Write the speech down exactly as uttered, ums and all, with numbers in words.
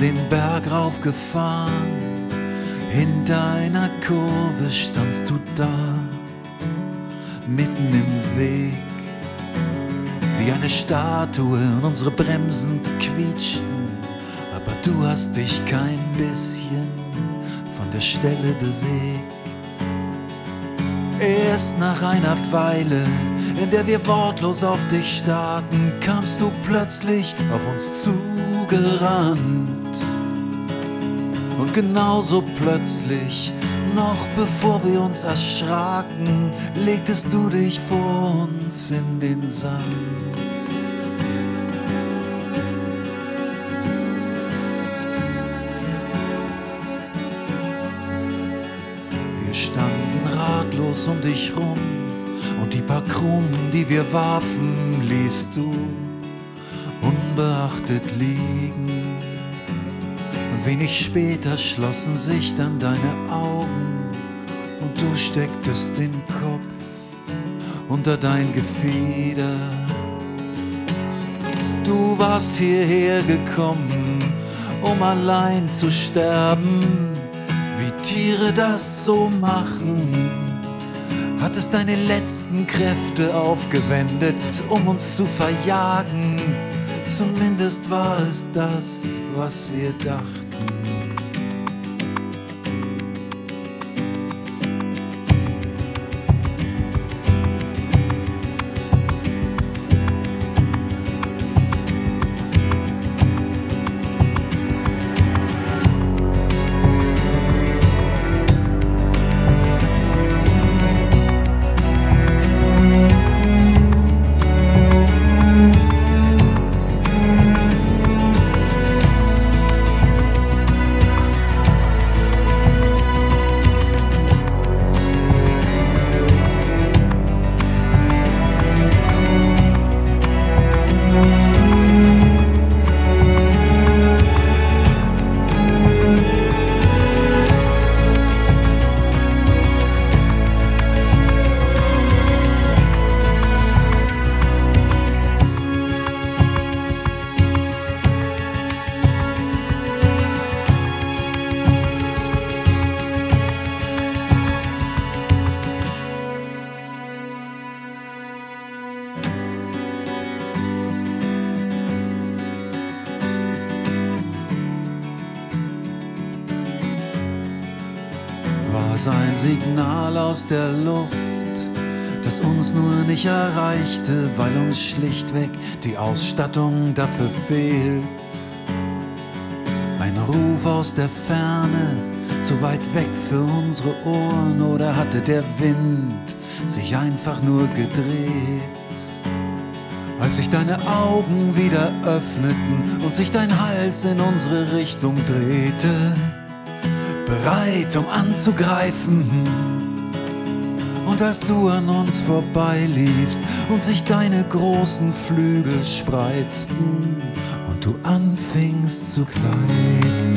den Berg raufgefahren, hinter einer Kurve standst du da, mitten im Weg, wie eine Statue und unsere Bremsen quietschen, aber du hast dich kein bisschen von der Stelle bewegt. Erst nach einer Weile, in der wir wortlos auf dich starrten, kamst du plötzlich auf uns zugerannt. Und genauso plötzlich, noch bevor wir uns erschraken, legtest du dich vor uns in den Sand. Wir standen ratlos um dich rum und die paar Krumen, die wir warfen, ließt du unbeachtet liegen. Und wenig später schlossen sich dann deine Augen und du stecktest den Kopf unter dein Gefieder. Du warst hierher gekommen, um allein zu sterben, wie Tiere das so machen. Hattest deine letzten Kräfte aufgewendet, um uns zu verjagen. Zumindest war es das, was wir dachten. War's ein Signal aus der Luft, das uns nur nicht erreichte, weil uns schlichtweg die Ausstattung dafür fehlt? Ein Ruf aus der Ferne, zu weit weg für unsere Ohren, oder hatte der Wind sich einfach nur gedreht? Als sich deine Augen wieder öffneten und sich dein Hals in unsere Richtung drehte, bereit, um anzugreifen. Und als du an uns vorbeiliefst und sich deine großen Flügel spreizten und du anfingst zu gleiten,